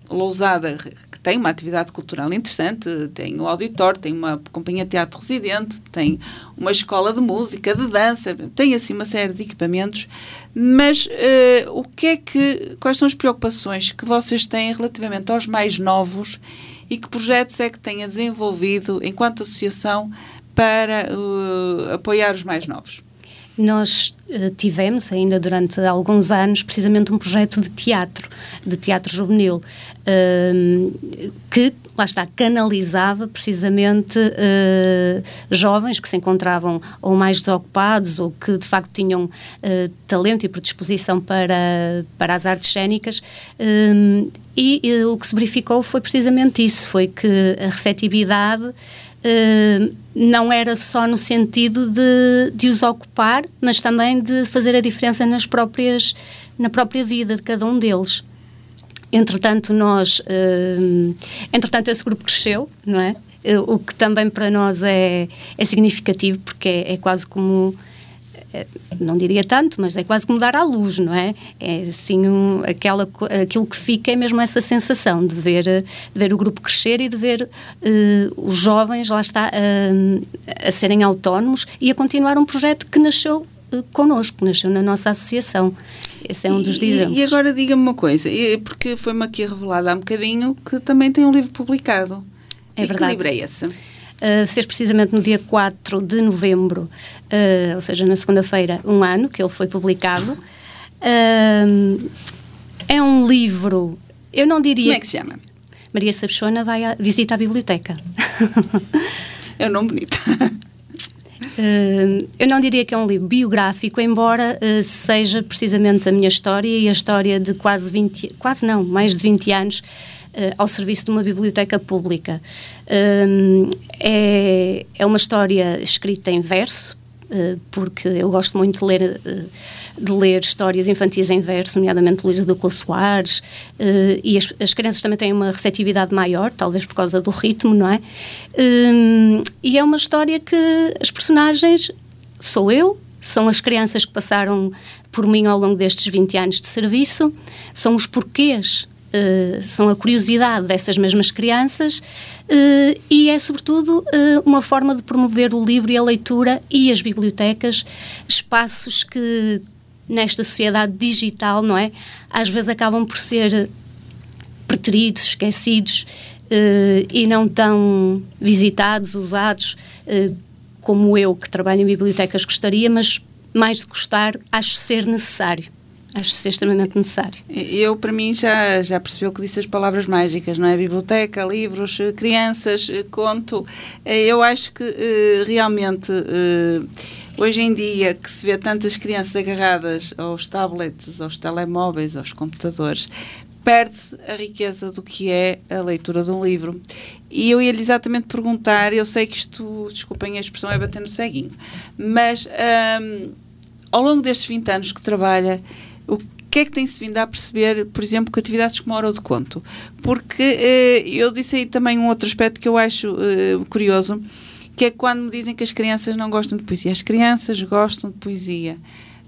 Lousada, que tem uma atividade cultural interessante, tem o auditório, tem uma companhia de teatro residente, tem uma escola de música, de dança, tem assim uma série de equipamentos, mas uh, o que é que, quais são as preocupações que vocês têm relativamente aos mais novos e que projetos é que têm desenvolvido enquanto associação para uh, apoiar os mais novos? Nós uh, tivemos, ainda durante alguns anos, precisamente um projeto de teatro, de teatro juvenil, uh, que, lá está, canalizava precisamente uh, jovens que se encontravam ou mais desocupados ou que, de facto, tinham uh, talento e predisposição para, para as artes cênicas. Uh, e uh, o que se verificou foi precisamente isso, foi que a receptividade Uh, não era só no sentido de, de os ocupar, mas também de fazer a diferença nas próprias, na própria vida de cada um deles. Entretanto, nós, uh, entretanto, esse grupo cresceu, não é? Uh, o que também para nós é, é significativo, porque é, é quase como, é, não diria tanto, mas é quase como dar à luz, não é? É assim, um, aquela, aquilo que fica é mesmo essa sensação de ver, de ver o grupo crescer e de ver uh, os jovens, lá está, uh, a serem autónomos e a continuar um projeto que nasceu uh, connosco, nasceu na nossa associação. Esse é um dos exemplos. E, e agora diga-me uma coisa, porque foi-me aqui revelado há um bocadinho que também tem um livro publicado. É e verdade. Que livro é esse? Uh, fez precisamente no dia quatro de novembro, uh, ou seja, na segunda-feira, um ano que ele foi publicado. Uh, é um livro, eu não diria... Como é que se chama? Maria Sabichona vai a, visita a biblioteca. É um nome bonito. Uh, eu não diria que é um livro biográfico, embora uh, seja precisamente a minha história e a história de quase vinte, quase não, mais de vinte anos, Uh, ao serviço de uma biblioteca pública. Uh, é, é uma história escrita em verso, uh, porque eu gosto muito de ler, uh, de ler histórias infantis em verso, nomeadamente Luísa Ducla Soares, uh, e as, as crianças também têm uma receptividade maior, talvez por causa do ritmo, não é? Uh, e é uma história que as personagens sou eu, são as crianças que passaram por mim ao longo destes vinte anos de serviço, são os porquês, Uh, são a curiosidade dessas mesmas crianças uh, e é sobretudo uh, uma forma de promover o livro e a leitura e as bibliotecas, espaços que nesta sociedade digital, não é? Às vezes acabam por ser preteridos, esquecidos uh, e não tão visitados, usados uh, como eu que trabalho em bibliotecas gostaria, mas mais de gostar, acho ser necessário. Acho ser extremamente necessário. Eu, para mim, já, já percebeu que disse as palavras mágicas, não é? Biblioteca, livros, crianças, conto. Eu acho que realmente, hoje em dia, que se vê tantas crianças agarradas aos tablets, aos telemóveis, aos computadores, perde-se a riqueza do que é a leitura de um livro. E eu ia-lhe exatamente perguntar, eu sei que isto, desculpem a expressão, é bater no ceguinho, mas um, ao longo destes vinte anos que trabalha, o que é que tem-se vindo a perceber, por exemplo, com atividades como a Hora de Conto? Porque eh, eu disse aí também um outro aspecto que eu acho eh, curioso, que é quando me dizem que as crianças não gostam de poesia. As crianças gostam de poesia.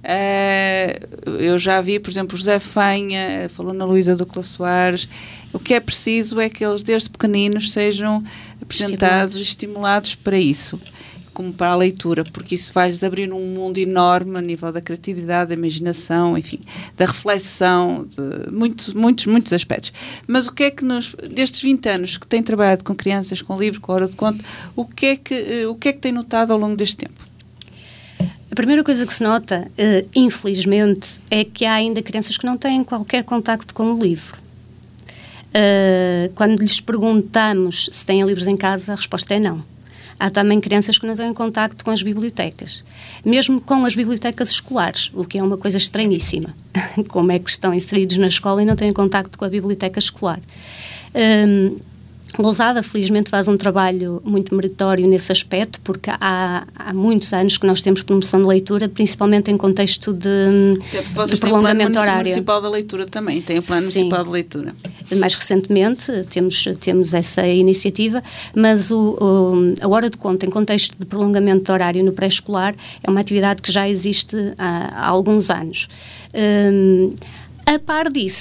Uh, eu já vi, por exemplo, José Fanha, falou na Luísa Ducla Soares. O que é preciso é que eles, desde pequeninos, sejam apresentados e estimulados para isso, como para a leitura, porque isso vai-lhes abrir um mundo enorme a nível da criatividade, da imaginação, enfim, da reflexão, de muitos, muitos, muitos aspectos. Mas o que é que, nos, destes vinte anos que tem trabalhado com crianças, com livro, com Hora de Conto, o que é que, o que é que tem notado ao longo deste tempo? A primeira coisa que se nota, uh, infelizmente, é que há ainda crianças que não têm qualquer contacto com o livro. Uh, quando lhes perguntamos se têm livros em casa, a resposta é não. Há também crianças que não têm contacto com as bibliotecas, mesmo com as bibliotecas escolares, o que é uma coisa estranhíssima. Como é que estão inseridos na escola e não têm contacto com a biblioteca escolar? Um, Lousada, felizmente, faz um trabalho muito meritório nesse aspecto, porque há, há muitos anos que nós temos promoção de leitura, principalmente em contexto de, de prolongamento horário. Tem o Municipal da Leitura também, tem o Plano Sim. Municipal de Leitura. Mais recentemente temos, temos essa iniciativa, mas o, o, a Hora de Conto, em contexto de prolongamento de horário no pré-escolar, é uma atividade que já existe há, há alguns anos. Um, a par disso,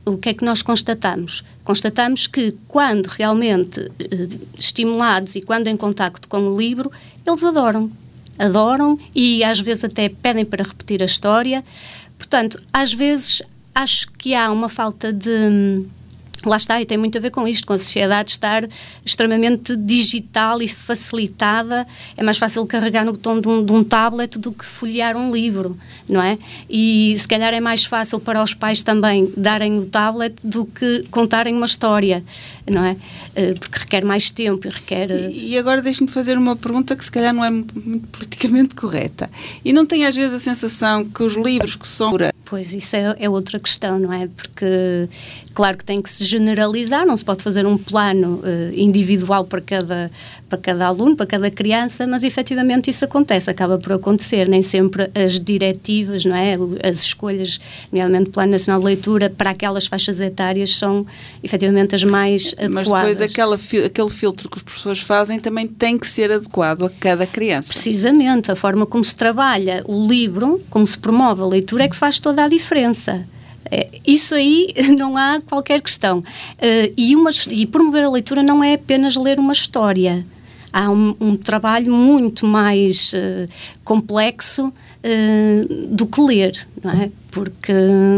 o que é que nós constatamos? Constatamos que quando realmente eh, estimulados e quando em contacto com o livro, eles adoram. Adoram e às vezes até pedem para repetir a história. Portanto, às vezes acho que há uma falta de... Lá está, e tem muito a ver com isto, com a sociedade estar extremamente digital e facilitada. É mais fácil carregar no botão de um, de um tablet do que folhear um livro, não é? E se calhar é mais fácil para os pais também darem o tablet do que contarem uma história, não é? Porque requer mais tempo e requer... E, e agora deixe-me fazer uma pergunta que se calhar não é muito politicamente correta. E não tem às vezes a sensação que os livros que são... Pois, isso é, é outra questão, não é? Porque, claro que tem que se generalizar, não se pode fazer um plano uh, individual para cada, para cada aluno, para cada criança, mas efetivamente isso acontece, acaba por acontecer, nem sempre as diretivas, não é? As escolhas, nomeadamente o Plano Nacional de Leitura, para aquelas faixas etárias são efetivamente as mais adequadas. Mas depois aquela, aquele filtro que os professores fazem também tem que ser adequado a cada criança. Precisamente, a forma como se trabalha o livro, como se promove a leitura é que faz toda a diferença. Isso aí não há qualquer questão. Uh, e, uma, e promover a leitura não é apenas ler uma história. Há um, um trabalho muito mais uh, complexo uh, do que ler, não é? Porque,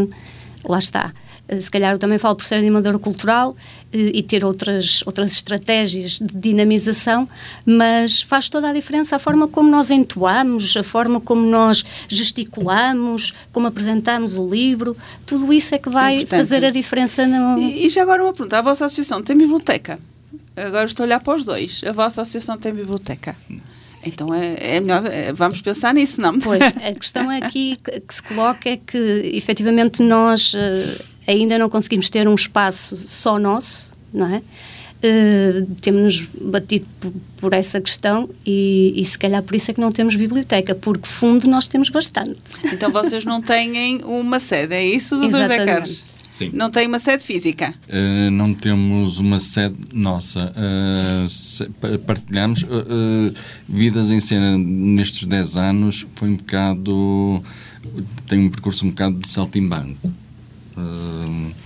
lá está, uh, se calhar eu também falo por ser animadora cultural uh, e ter outras, outras estratégias de dinamização, mas faz toda a diferença a forma como nós entoamos, a forma como nós gesticulamos, como apresentamos o livro, tudo isso é que vai Importante. fazer a diferença no... E, e já agora uma pergunta, a vossa associação tem biblioteca? Agora estou a olhar para os dois. A vossa associação tem biblioteca? Então é, é melhor, é, vamos pensar nisso, não? Pois, a questão aqui que, que se coloca é que, efetivamente, nós uh, ainda não conseguimos ter um espaço só nosso, não é? Uh, temos-nos batido por, por essa questão e, e se calhar por isso é que não temos biblioteca, porque fundo nós temos bastante. Então vocês não têm uma sede, é isso, doutor José Carlos? Sim. Não tem uma sede física? Uh, não temos uma sede nossa. Uh, se, partilhamos. Uh, uh, Vidas em Cena nestes dez anos foi um bocado... tem um percurso um bocado de saltimbanco. Uh, uh,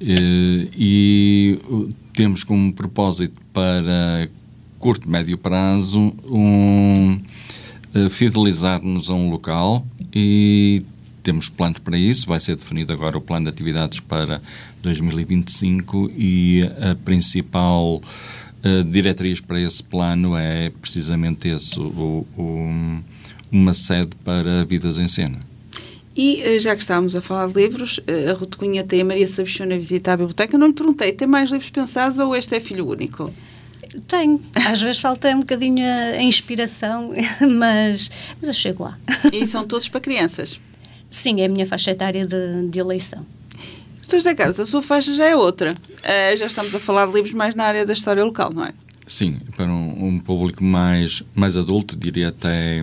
e uh, temos como propósito para curto e médio prazo um, uh, fidelizar-nos a um local e temos planos para isso. Vai ser definido agora o plano de atividades para dois mil e vinte e cinco e a principal uh, diretriz para esse plano é precisamente esse, o, o, uma sede para Vidas em Cena. E já que estávamos a falar de livros, a Ruth Cunha tem a Maria Sabichona a visitar a biblioteca. Não lhe perguntei, tem mais livros pensados ou este é filho único? Tenho. Às vezes falta um bocadinho a inspiração, mas, mas eu chego lá. E são todos para crianças? Sim, é a minha faixa etária de, de eleição. doutor José Carlos, a sua faixa já é outra. Uh, já estamos a falar de livros mais na área da história local, não é? Sim, para um, um público mais, mais adulto, diria até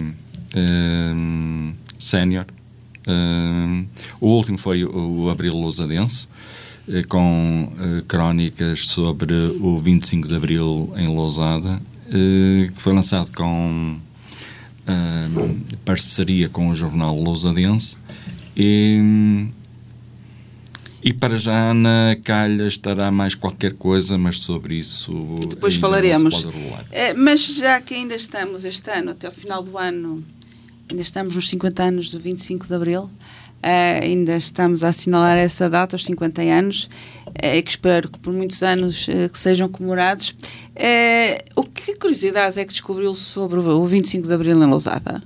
um, sénior. Um, o último foi o, o Abril Lousadense, uh, com uh, crónicas sobre o vinte e cinco de Abril em Lousada, uh, que foi lançado com uh, parceria com o jornal Lousadense. E, e para já na calha estará mais qualquer coisa, mas sobre isso depois falaremos. É, mas já que ainda estamos este ano, até ao final do ano, ainda estamos nos cinquenta anos do vinte e cinco de Abril, uh, ainda estamos a assinalar essa data, os cinquenta anos, uh, que espero que por muitos anos uh, que sejam comemorados. Uh, o que curiosidades é que descobriu sobre o vinte e cinco de Abril em Lousada?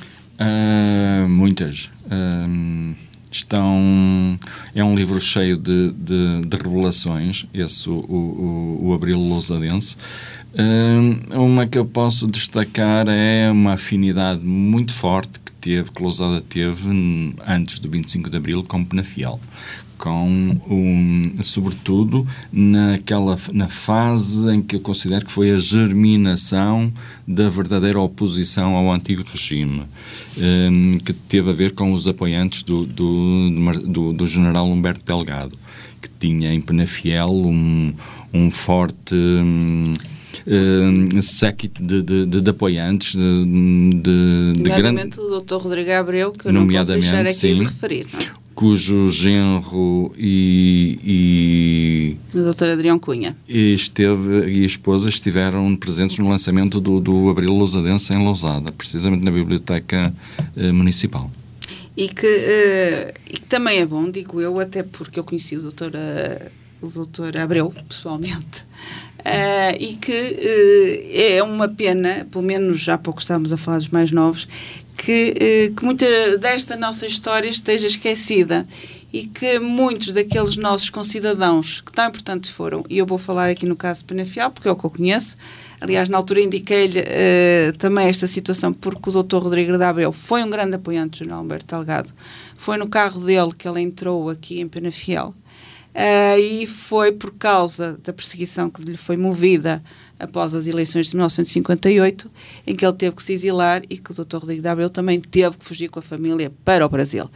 Uh, muitas. Uh, estão... É um livro cheio de, de, de revelações, esse, o, o, o Abril Lousadense. Uh, uma que eu posso destacar é uma afinidade muito forte que teve, que Lousada teve antes do vinte e cinco de Abril com Penafiel, com um, sobretudo naquela, na fase em que eu considero que foi a germinação da verdadeira oposição ao antigo regime, um, que teve a ver com os apoiantes do, do, do, do general Humberto Delgado, que tinha em Penafiel um, um forte... Um, Uh, séquito de, de, de, de apoiantes de, de, de nomeadamente grande... o doutor Rodrigo Abreu, que eu não posso deixar aqui sim, de referir, não é? cujo genro e, e, o doutor Adrião Cunha e, esteve, e a esposa estiveram presentes no lançamento do, do Abril Lousadense em Lousada, precisamente na Biblioteca uh, Municipal. E que, uh, e que também é bom, digo eu, até porque eu conheci o doutor, uh, o doutor Abreu, pessoalmente, uh, e que uh, é uma pena, pelo menos há pouco estávamos a falar dos mais novos, que, uh, que muita desta nossa história esteja esquecida e que muitos daqueles nossos concidadãos que tão importantes foram, e eu vou falar aqui no caso de Penafiel, porque é o que eu conheço. Aliás, na altura indiquei-lhe uh, também esta situação, porque o doutor Rodrigo de Abreu foi um grande apoiante do general Humberto Delgado. Foi no carro dele que ele entrou aqui em Penafiel. Uh, e foi por causa da perseguição que lhe foi movida após as eleições de mil novecentos e cinquenta e oito, em que ele teve que se exilar e que o doutor Rodrigo de Abreu também teve que fugir com a família para o Brasil.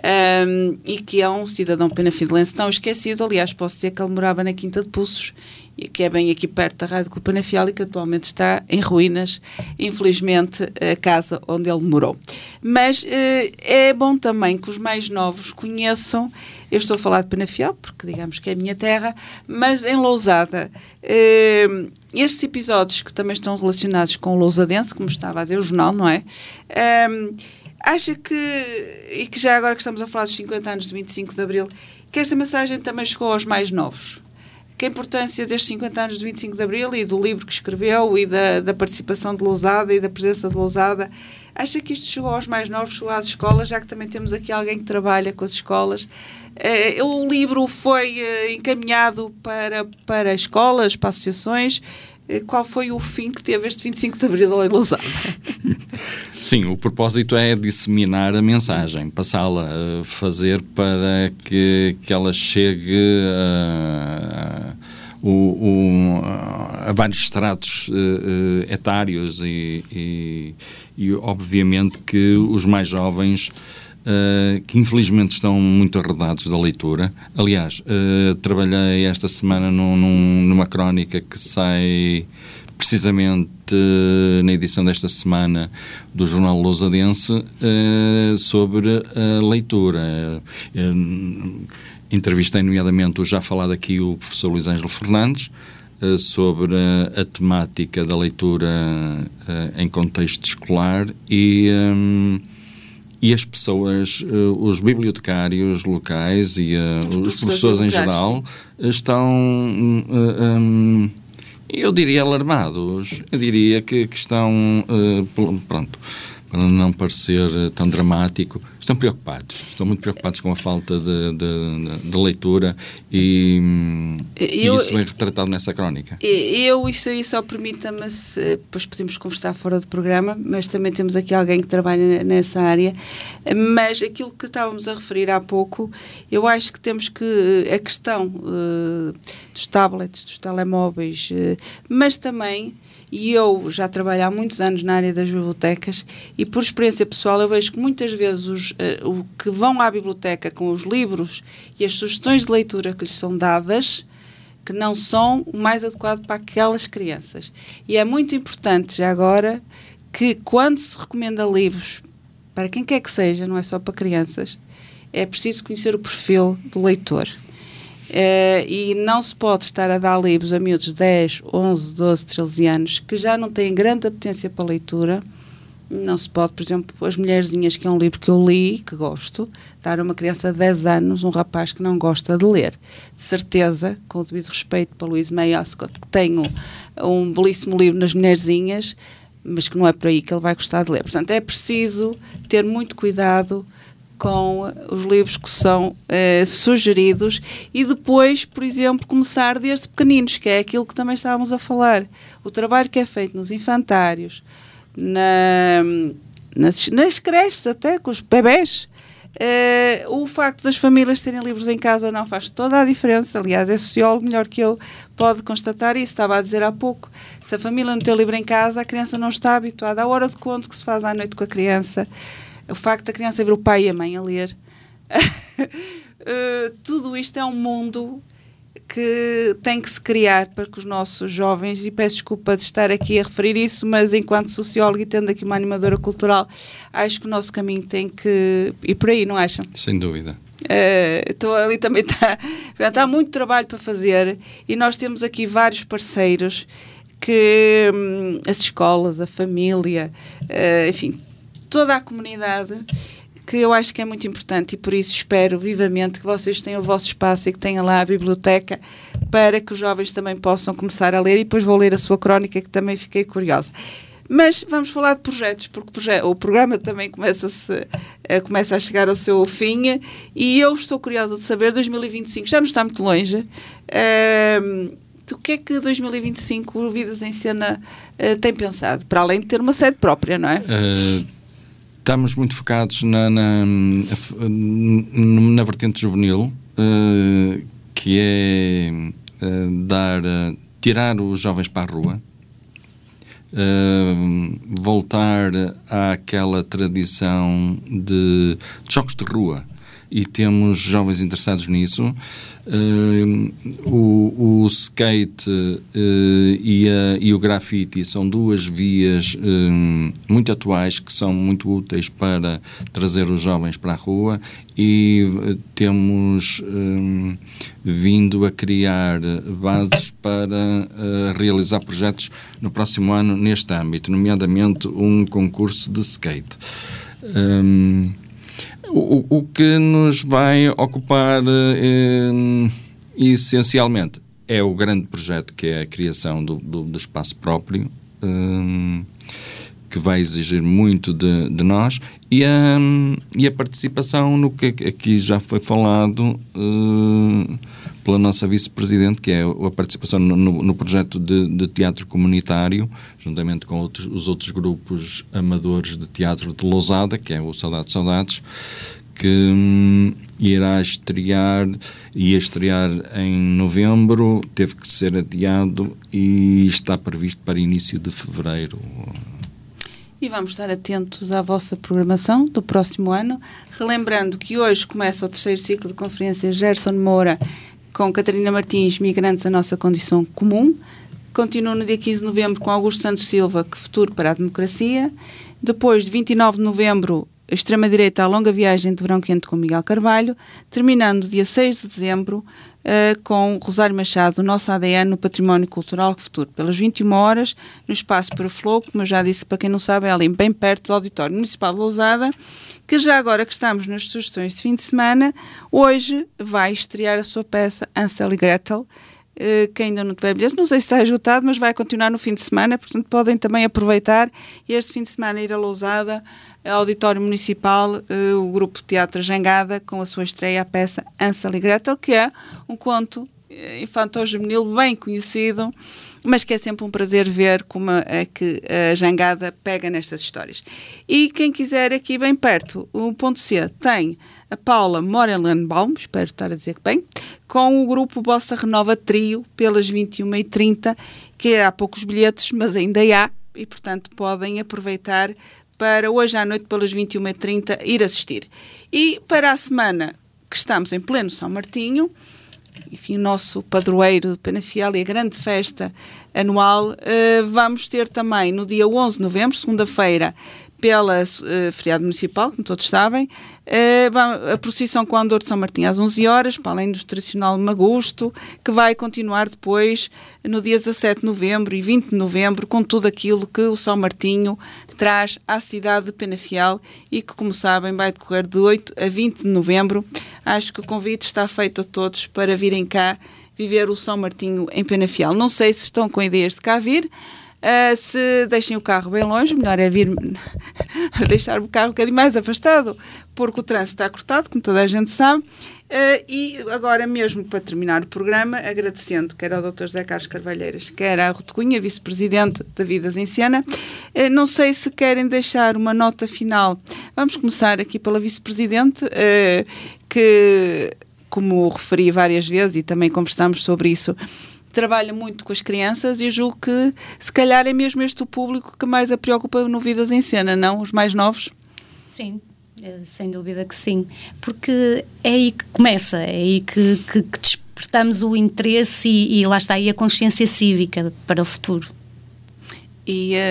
Um, e que é um cidadão penafidelense tão esquecido. Aliás, posso dizer que ele morava na Quinta de Poços, que é bem aqui perto da Rádio Clube Penafiel, e que atualmente está em ruínas, infelizmente, a casa onde ele morou. Mas uh, é bom também que os mais novos conheçam. Eu estou a falar de Penafiel, porque digamos que é a minha terra, mas em Lousada, uh, estes episódios que também estão relacionados com o Lousadense, como estava a dizer o jornal, não é? Um, acha que, e que já agora que estamos a falar dos cinquenta anos de vinte e cinco de Abril, que esta mensagem também chegou aos mais novos? Que a importância destes cinquenta anos de vinte e cinco de Abril e do livro que escreveu e da, da participação de Lousada e da presença de Lousada, acha que isto chegou aos mais novos, chegou às escolas, já que também temos aqui alguém que trabalha com as escolas? Uh, o livro foi uh, encaminhado para, para escolas, para associações. Uh, qual foi o fim que teve este vinte e cinco de Abril em Lousada? Sim, o propósito é disseminar a mensagem, passá-la, fazer para que, que ela chegue a, a, o, a vários estratos uh, uh, etários e, e, e, obviamente, que os mais jovens, uh, que infelizmente estão muito arredados da leitura. Aliás, uh, trabalhei esta semana num, num, numa crónica que sai precisamente uh, na edição desta semana do Jornal Lousadense uh, sobre a leitura. Uh, entrevistei nomeadamente o já falado aqui o professor Luís Ângelo Fernandes uh, sobre a, a temática da leitura uh, em contexto escolar e, um, e as pessoas, uh, os bibliotecários locais e uh, os, os professores em geral estão uh, um, eu diria alarmados, eu diria que, que estão, uh, pronto, para não parecer tão dramático, estão preocupados, estão muito preocupados com a falta de, de, de leitura e, eu, e isso vem retratado nessa crónica. Eu, isso aí só permita-me, depois podemos conversar fora do programa, mas também temos aqui alguém que trabalha nessa área, mas aquilo que estávamos a referir há pouco, eu acho que temos que, a questão uh, dos tablets, dos telemóveis, uh, mas também, e eu já trabalho há muitos anos na área das bibliotecas e por experiência pessoal eu vejo que muitas vezes os, uh, o que vão à biblioteca com os livros e as sugestões de leitura que lhes são dadas, que não são o mais adequado para aquelas crianças. E é muito importante já agora que quando se recomenda livros, para quem quer que seja, não é só para crianças, é preciso conhecer o perfil do leitor. Uh, e não se pode estar a dar livros a miúdos de dez, onze, doze, treze anos que já não têm grande apetência para a leitura. Não se pode, por exemplo, As Mulherzinhas, que é um livro que eu li e que gosto, dar a uma criança de dez anos um rapaz que não gosta de ler. De certeza, com o devido respeito para Louise May Alcott, que tem um, um belíssimo livro nas Mulherzinhas, mas que não é por aí que ele vai gostar de ler. Portanto, é preciso ter muito cuidado com os livros que são uh, sugeridos e depois, por exemplo, começar desde pequeninos, que é aquilo que também estávamos a falar. O trabalho que é feito nos infantários, na, nas, nas creches até, com os bebés, uh, o facto das famílias terem livros em casa ou não faz toda a diferença. Aliás, é sociólogo melhor que eu, pode constatar isso. Estava a dizer há pouco, se a família não tem o livro em casa, a criança não está habituada à hora de conto que se faz à noite com a criança. O facto da criança ver o pai e a mãe a ler. uh, tudo isto é um mundo que tem que se criar para que os nossos jovens, e peço desculpa de estar aqui a referir isso, mas enquanto socióloga e tendo aqui uma animadora cultural, acho que o nosso caminho tem que ir por aí, não acham? Sem dúvida. Estou uh, ali também, está, há muito trabalho para fazer e nós temos aqui vários parceiros que hum, as escolas, a família, uh, enfim, toda a comunidade, que eu acho que é muito importante e por isso espero vivamente que vocês tenham o vosso espaço e que tenham lá a biblioteca para que os jovens também possam começar a ler e depois vou ler a sua crónica que também fiquei curiosa. Mas vamos falar de projetos, porque o programa também começa-se, uh, começa a chegar ao seu fim e eu estou curiosa de saber, dois mil e vinte e cinco já não está muito longe, uh, o que é que dois mil e vinte e cinco o Vidas em Cena uh, tem pensado? Para além de ter uma sede própria, não é? Uh, estamos muito focados na, na, na vertente juvenil, uh, que é uh, dar, uh, tirar os jovens para a rua. Uh, voltar àquela tradição de, de jogos de rua e temos jovens interessados nisso. Uh, o, o skate uh, e, a, e o grafite são duas vias uh, muito atuais que são muito úteis para trazer os jovens para a rua e uh, temos uh, vindo a criar bases para uh, realizar projetos no próximo ano neste âmbito, nomeadamente um concurso de skate. Um, O, o que nos vai ocupar eh, essencialmente é o grande projeto que é a criação do, do, do espaço próprio, eh, que vai exigir muito de, de nós, e a, e a participação no que aqui já foi falado eh, pela nossa vice-presidente, que é a participação no, no, no projeto de, de teatro comunitário, juntamente com outros, os outros grupos amadores de teatro de Lousada, que é o Saudades Saudades, que hum, irá estrear, ia estrear em novembro, teve que ser adiado e está previsto para início de fevereiro. E vamos estar atentos à vossa programação do próximo ano, relembrando que hoje começa o terceiro ciclo de conferências Gerson Moura com Catarina Martins, Migrantes, a Nossa Condição Comum. Continua no dia quinze de novembro com Augusto Santos Silva, Que Futuro para a Democracia. Depois, de vinte e nove de novembro, Extrema-Direita, A Longa Viagem de Verão Quente com Miguel Carvalho. Terminando dia seis de dezembro uh, com Rosário Machado, Nosso A D N no Património Cultural Que Futuro. Pelas vinte e uma horas, no Espaço para Flow, como eu já disse, para quem não sabe, é ali bem perto do Auditório Municipal de Lousada, que já agora que estamos nas sugestões de fim de semana, hoje vai estrear a sua peça Hansel e Gretel, que ainda não tiver bilhetes, não sei se está esgotado, mas vai continuar no fim de semana, portanto podem também aproveitar e este fim de semana ir a Lousada, Auditório Municipal, o grupo Teatro Jangada, com a sua estreia, a peça Hansel e Gretel, que é um conto infantil-juvenil bem conhecido, mas que é sempre um prazer ver como é que a Jangada pega nestas histórias. E quem quiser aqui bem perto, o ponto C tem a Paula Morelenbaum, espero estar a dizer que bem, com o grupo Bossa Renova Trio, pelas vinte e uma e trinta, que há poucos bilhetes, mas ainda há, e portanto podem aproveitar para hoje à noite, pelas vinte e uma e trinta, ir assistir. E para a semana que estamos em pleno São Martinho, enfim, o nosso padroeiro de Penafiel e a grande festa anual, uh, vamos ter também no dia onze de novembro, segunda-feira, pela uh, feriado municipal, como todos sabem, uh, a procissão com o Andor de São Martinho às onze horas, para além do tradicional Magusto, que vai continuar depois no dia dezassete de novembro e vinte de novembro, com tudo aquilo que o São Martinho traz à cidade de Penafiel e que, como sabem, vai decorrer de oito a vinte de novembro. Acho que o convite está feito a todos para virem cá viver o São Martinho em Penafiel. Não sei se estão com ideias de cá vir. Uh, se deixem o carro bem longe, melhor é vir deixar o carro um bocadinho mais afastado, porque o trânsito está cortado, como toda a gente sabe. Uh, e agora mesmo, para terminar o programa, agradecendo quer ao doutor José Carlos Carvalheiras, quer à Ruth Cunha, vice-presidente da Vidas em Cena, uh, não sei se querem deixar uma nota final. Vamos começar aqui pela vice-presidente, uh, que, como referi várias vezes e também conversamos sobre isso, trabalha muito com as crianças e julgo que se calhar é mesmo este o público que mais a preocupa no Vidas em Cena, não? Os mais novos? Sim, sem dúvida que sim, porque é aí que começa, é aí que, que, que despertamos o interesse e, e lá está aí a consciência cívica para o futuro. E uh,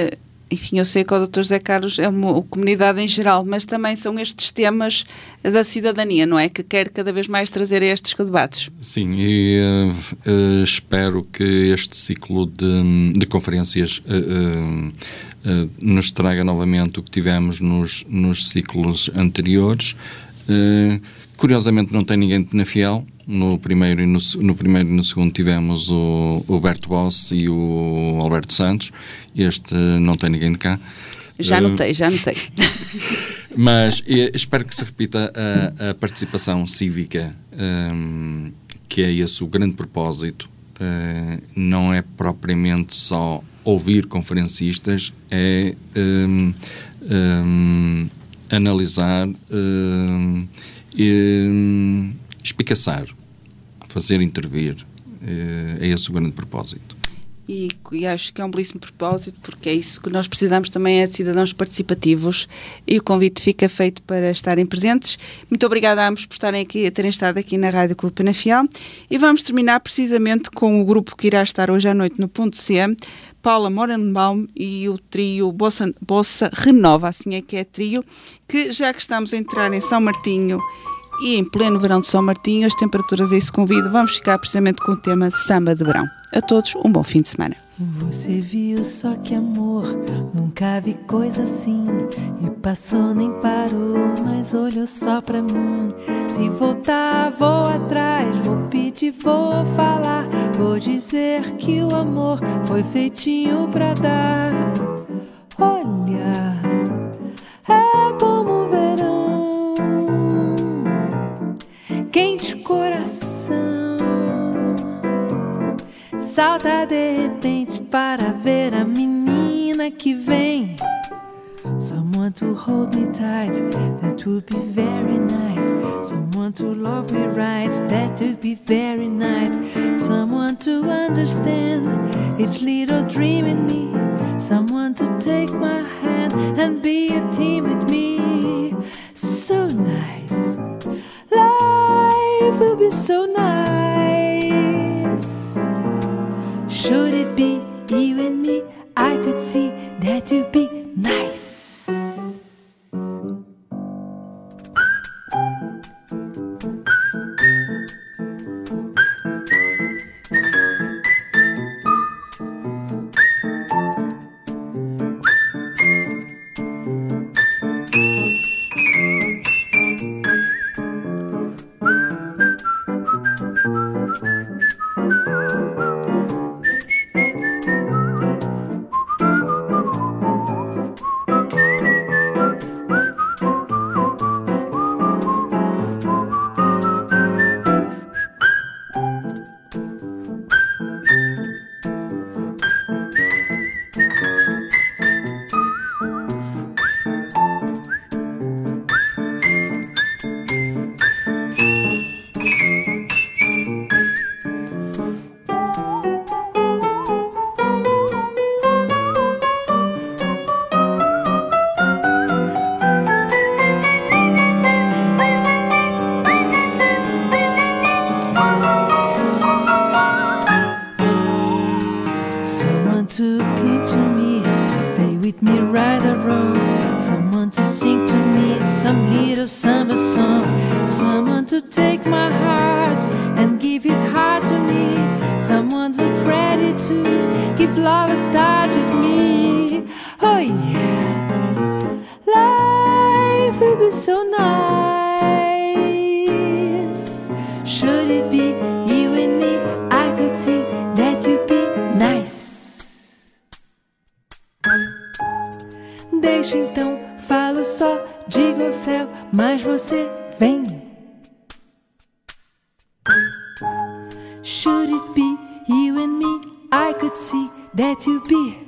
enfim, eu sei que o doutor José Carlos é uma comunidade em geral, mas também são estes temas da cidadania, não é? Que quer cada vez mais trazer a estes debates. Sim, e uh, uh, espero que este ciclo de, de conferências uh, uh, uh, nos traga novamente o que tivemos nos, nos ciclos anteriores. Uh, curiosamente não tem ninguém de Penafiel. No primeiro, e no, no primeiro e no segundo tivemos o, o Alberto Boss e o Alberto Santos. Este não tem ninguém de cá. Já notei, já notei. Mas espero que se repita a, a participação cívica, um, que é esse o grande propósito. Uh, não é propriamente só ouvir conferencistas, é um, um, analisar um, e espicaçar, fazer intervir. Uh, é esse o grande propósito. E, e acho que é um belíssimo propósito, porque é isso que nós precisamos também, é cidadãos participativos, e o convite fica feito para estarem presentes. Muito obrigada a ambos por estarem aqui, a terem estado aqui na Rádio Clube Penafiel, e vamos terminar precisamente com o grupo que irá estar hoje à noite no Ponto C, Paula Morenbaum e o trio Bossa, Bossa Renova, assim é que é trio, que já que estamos a entrar em São Martinho e em pleno verão de São Martinho, as temperaturas a isso convido, vamos ficar precisamente com o tema Samba de Verão. A todos, um bom fim de semana. Você viu só que amor, nunca vi coisa assim. E passou nem parou, mas olhou só pra mim. Se voltar, vou atrás, vou pedir, vou falar. Vou dizer que o amor foi feitinho pra dar. Olha, é como o verão, quente coração. Salta de repente para ver a menina que vem. Someone to hold me tight, that would be very nice. Someone to love me right, that would be very nice. Someone to understand each little dream in me. Someone to take my hand and be a team with me. So nice, life will be so nice. Should it be you and me? I could see that you'd be nice. Deixo então, falo só, digo ao céu, mas você vem. Should it be you and me? I could see that you be